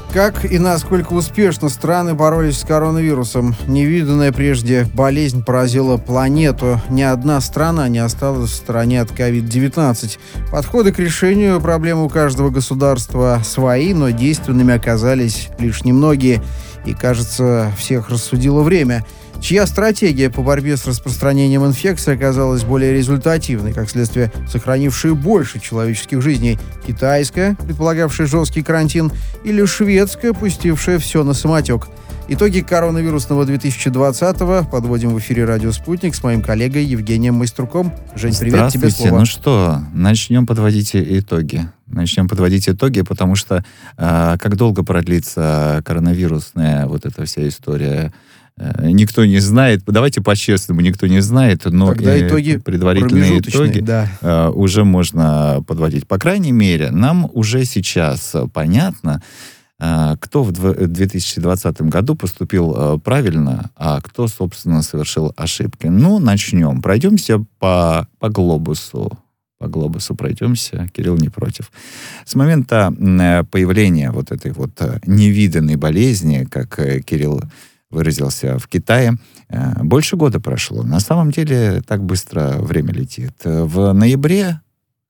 Как и насколько успешно страны боролись с коронавирусом. Невиданная прежде болезнь поразила планету. Ни одна страна не осталась в стороне от COVID-19. Подходы к решению проблем у каждого государства свои, но действенными оказались лишь немногие. И, кажется, всех рассудило время. Чья стратегия по борьбе с распространением инфекции оказалась более результативной, как следствие, сохранившей больше человеческих жизней? Китайская, предполагавшая жесткий карантин, или шведская, пустившая все на самотек? Итоги коронавирусного 2020-го подводим в эфире «Радио Спутник» с моим коллегой Евгением Майструком. Жень, привет, тебе слово. Ну что, начнем подводить итоги. Потому что как долго продлится коронавирусная вот эта вся история, никто не знает. Давайте по-честному, никто не знает, но предварительные итоги уже можно подводить. По крайней мере, нам уже сейчас понятно, кто в 2020 году поступил правильно, а кто, собственно, совершил ошибки. Ну, начнем. Пройдемся по глобусу. По глобусу пройдемся. Кирилл не против. С момента появления вот этой вот невиданной болезни, как Кирилл выразился, в Китае, больше года прошло. На самом деле так быстро время летит. В ноябре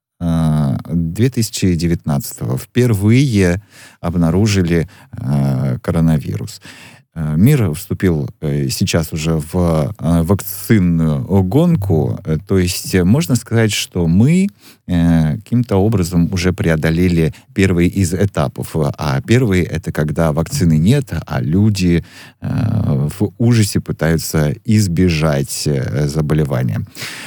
2019 впервые обнаружили коронавирус. Мир вступил сейчас уже в вакцинную гонку, то есть можно сказать, что мы каким-то образом уже преодолели первый из этапов. А первый — это когда вакцины нет, а люди в ужасе пытаются избежать заболевания.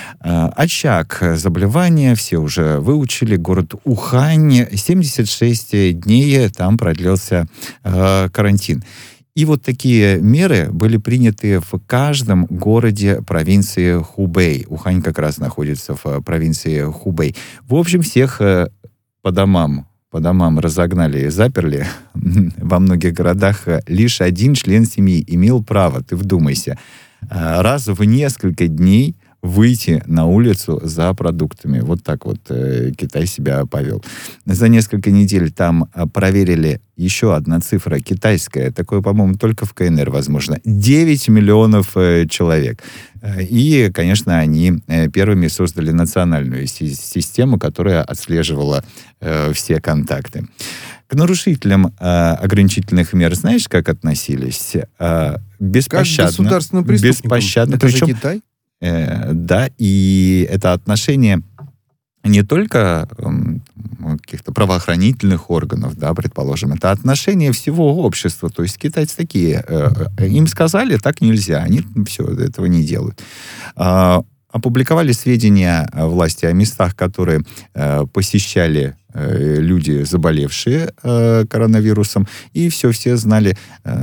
Очаг заболевания все уже выучили. Город Ухань. 76 дней там продлился карантин. И вот такие меры были приняты в каждом городе провинции Хубэй. Ухань как раз находится в провинции Хубэй. В общем, всех по домам разогнали и заперли. Во многих городах лишь один член семьи имел право, ты вдумайся, раз в несколько дней выйти на улицу за продуктами. Вот так вот Китай себя повел. За несколько недель там проверили еще одна цифра китайская. Такое, по-моему, только в КНР возможно. 9 миллионов человек. И, конечно, они первыми создали национальную систему, которая отслеживала все контакты. К нарушителям ограничительных мер знаешь, как относились? Беспощадно. Как государственным преступникам. Беспощадно. Это же Китай? Да, и это отношение не только каких-то правоохранительных органов, да, предположим, это отношение всего общества. То есть китайцы такие, им сказали, так нельзя, они все этого не делают. Опубликовали сведения власти о местах, которые посещали люди, заболевшие коронавирусом, и все знали,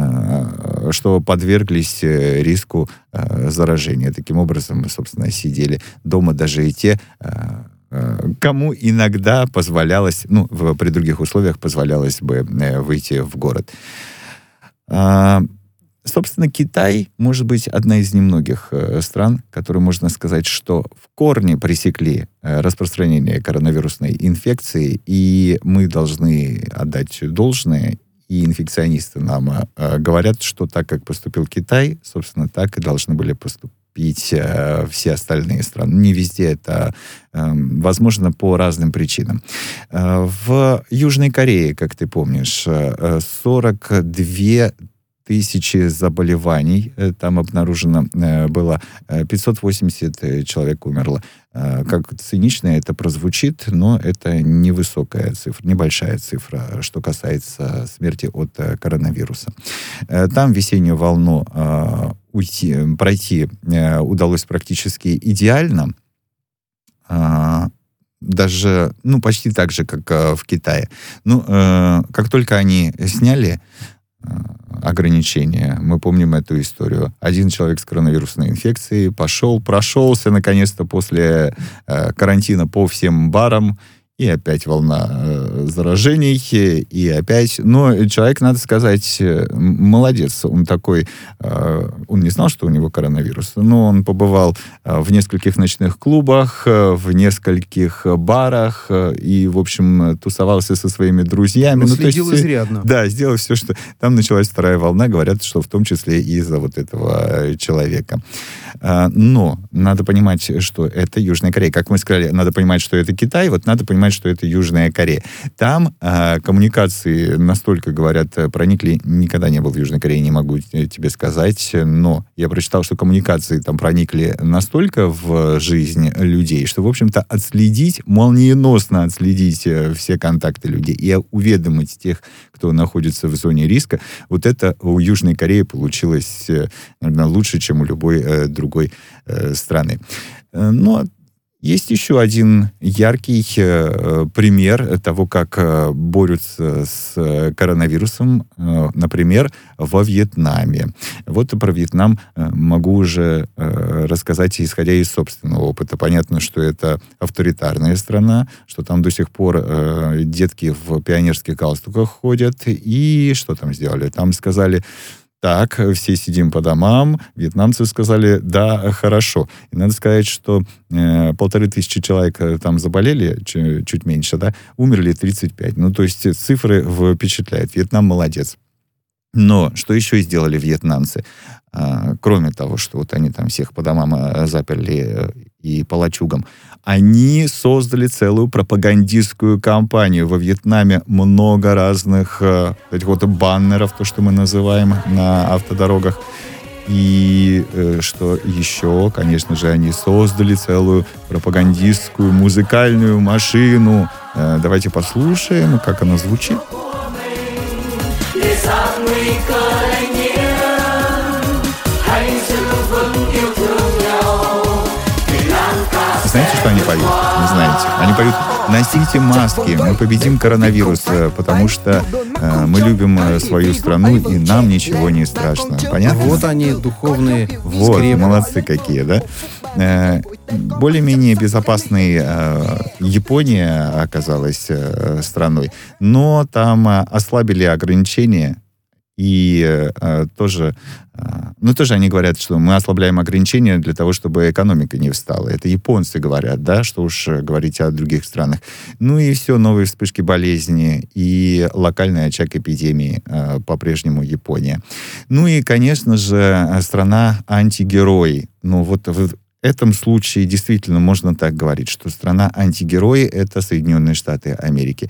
что подверглись риску заражения. Таким образом, собственно, сидели дома даже и те, кому иногда позволялось, при других условиях позволялось бы выйти в город. Собственно, Китай, может быть, одна из немногих стран, которые, можно сказать, что в корне пресекли распространение коронавирусной инфекции, и мы должны отдать должное, и инфекционисты нам говорят, что так, как поступил Китай, собственно, так и должны были поступить все остальные страны. Не везде это возможно по разным причинам. В Южной Корее, как ты помнишь, 42 тысячи заболеваний там обнаружено было, 580 человек умерло. Как цинично это прозвучит, но это невысокая цифра, небольшая цифра, что касается смерти от коронавируса. Там весеннюю волну пройти удалось практически идеально. Даже, почти так же, как в Китае. Как только они сняли ограничения. Мы помним эту историю. Один человек с коронавирусной инфекцией прошелся наконец-то после карантина по всем барам и опять волна заражений, и опять... Но человек, надо сказать, молодец. Он такой... Он не знал, что у него коронавирус, но он побывал в нескольких ночных клубах, в нескольких барах, и, в общем, тусовался со своими друзьями. Ну, следил изрядно. Да, сделал все, что... Там началась вторая волна, говорят, что в том числе из-за вот этого человека. Но надо понимать, что это Южная Корея. Как мы сказали, надо понимать, что это Китай, вот надо понимать, что это Южная Корея. Там коммуникации настолько, говорят, проникли, никогда не был в Южной Корее, не могу тебе сказать, но я прочитал, что коммуникации там проникли настолько в жизнь людей, что, в общем-то, молниеносно отследить все контакты людей и уведомить тех, кто находится в зоне риска, вот это у Южной Кореи получилось, наверное, лучше, чем у любой другой страны. Но есть еще один яркий пример того, как борются с коронавирусом, например, во Вьетнаме. Вот про Вьетнам могу уже рассказать, исходя из собственного опыта. Понятно, что это авторитарная страна, что там до сих пор детки в пионерских галстуках ходят. И что там сделали? Там сказали... Так, все сидим по домам. Вьетнамцы сказали, да, хорошо. И надо сказать, что 1500 человек там заболели, чуть меньше, да, умерли 35. Ну, то есть цифры впечатляют. Вьетнам молодец. Но что еще сделали вьетнамцы? Кроме того, что вот они там всех по домам заперли и по лачугам, они создали целую пропагандистскую кампанию. Во Вьетнаме много разных этих вот баннеров, то, что мы называем, на автодорогах. И что еще, конечно же, они создали целую пропагандистскую музыкальную машину. Давайте послушаем, как она звучит. Знаете, что они поют? Не знаете. Они поют «Носите маски, мы победим коронавирус, потому что мы любим свою страну, и нам ничего не страшно». Понятно? Вот они, духовные вот, скрепы. Молодцы какие, да? Более-менее безопасной Япония оказалась страной, но там ослабили ограничения. И тоже они говорят, что мы ослабляем ограничения для того, чтобы экономика не встала. Это японцы говорят, да, что уж говорить о других странах. Ну и все, новые вспышки болезни и локальный очаг эпидемии по-прежнему Япония. Ну и, конечно же, страна-антигерой. Ну вот в этом случае действительно можно так говорить, что страна-антигерой — это Соединенные Штаты Америки.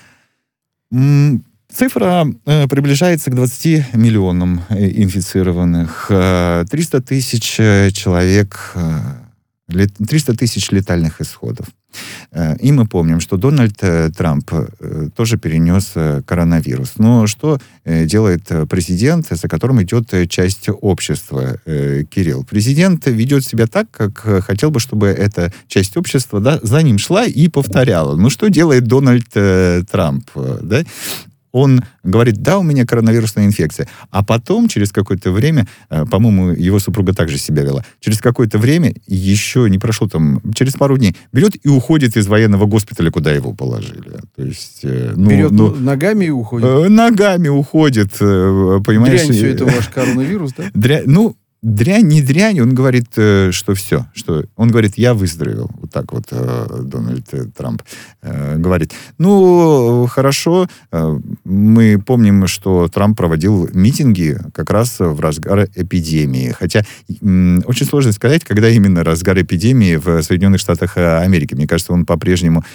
Цифра приближается к 20 миллионам инфицированных, 300 тысяч человек, 300 тысяч летальных исходов. И мы помним, что Дональд Трамп тоже перенес коронавирус. Но что делает президент, за которым идет часть общества, Кирилл? Президент ведет себя так, как хотел бы, чтобы эта часть общества, да, за ним шла и повторяла. Ну, что делает Дональд Трамп? Да? Он говорит, да, у меня коронавирусная инфекция. А потом, через какое-то время, по-моему, его супруга также себя вела, через какое-то время, еще не прошло там, через пару дней, берет и уходит из военного госпиталя, куда его положили. То есть, берет ногами и уходит? Ногами уходит, понимаешь? Дрянь все это ваш коронавирус, да? Дрянь, не дрянь, он говорит, что все. Что, он говорит, я выздоровел. Вот так вот Дональд Трамп говорит. Ну, хорошо. Мы помним, что Трамп проводил митинги как раз в разгар эпидемии. Хотя очень сложно сказать, когда именно разгар эпидемии в Соединенных Штатах Америки. Мне кажется, он по-прежнему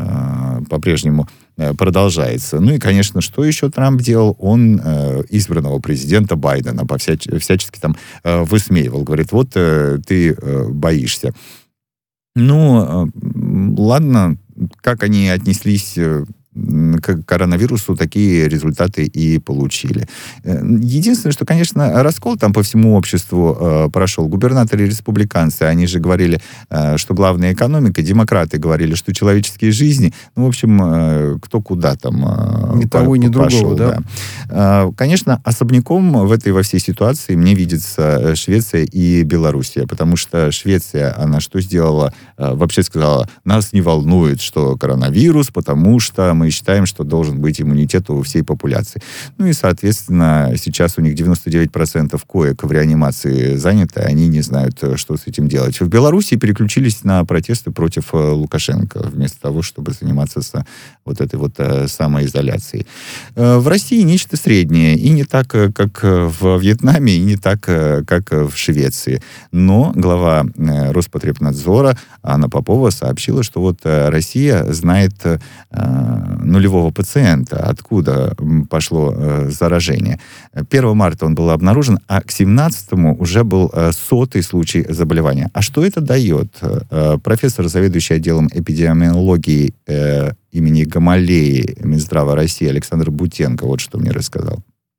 продолжается. Ну и, конечно, что еще Трамп делал? Он избранного президента Байдена всячески там высмеивал. Говорит, вот ты боишься. Ну, ладно, как они отнеслись к коронавирусу такие результаты и получили. Единственное, что, конечно, раскол там по всему обществу прошел. Губернаторы республиканцы, они же говорили, что главная экономика, демократы говорили, что человеческие жизни, ну, в общем, кто куда там ни того, ни другого, да? Да. Конечно, особняком в этой во всей ситуации мне видится Швеция и Белоруссия, потому что Швеция, она что сделала? Вообще сказала, нас не волнует, что коронавирус, потому что мы считаем, что должен быть иммунитет у всей популяции. Ну и, соответственно, сейчас у них 99% коек в реанимации заняты, они не знают, что с этим делать. В Беларуси переключились на протесты против Лукашенко, вместо того, чтобы заниматься вот этой вот самоизоляцией. В России нечто среднее, и не так, как в Вьетнаме, и не так, как в Швеции. Но глава Роспотребнадзора Анна Попова сообщила, что вот Россия знает нулевого пациента, откуда пошло заражение. 1 марта он был обнаружен, а к 17-му уже был 100-й случай заболевания. А что это дает? Профессор, заведующий отделом эпидемиологии имени Гамалеи Минздрава России Александр Бутенко вот что мне рассказал.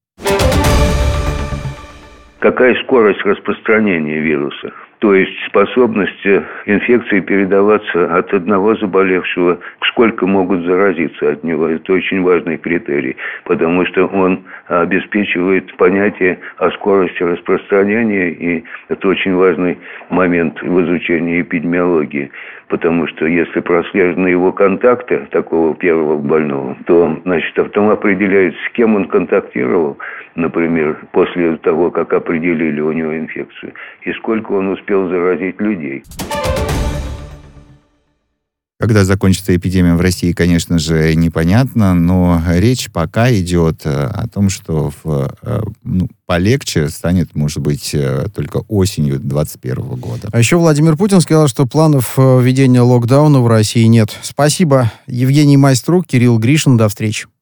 Какая скорость распространения вируса? То есть способность инфекции передаваться от одного заболевшего, сколько могут заразиться от него. Это очень важный критерий, потому что он обеспечивает понятие о скорости распространения, и это очень важный момент в изучении эпидемиологии. Потому что если прослежены его контакты такого первого больного, то, значит, потом определяется, с кем он контактировал, например, после того, как определили у него инфекцию, и сколько он успел заразить людей. Когда закончится эпидемия в России, конечно же, непонятно, но речь пока идет о том, что полегче станет, может быть, только осенью 2021 года. А еще Владимир Путин сказал, что планов введения локдауна в России нет. Спасибо. Евгений Майструк, Кирилл Гришин. До встречи.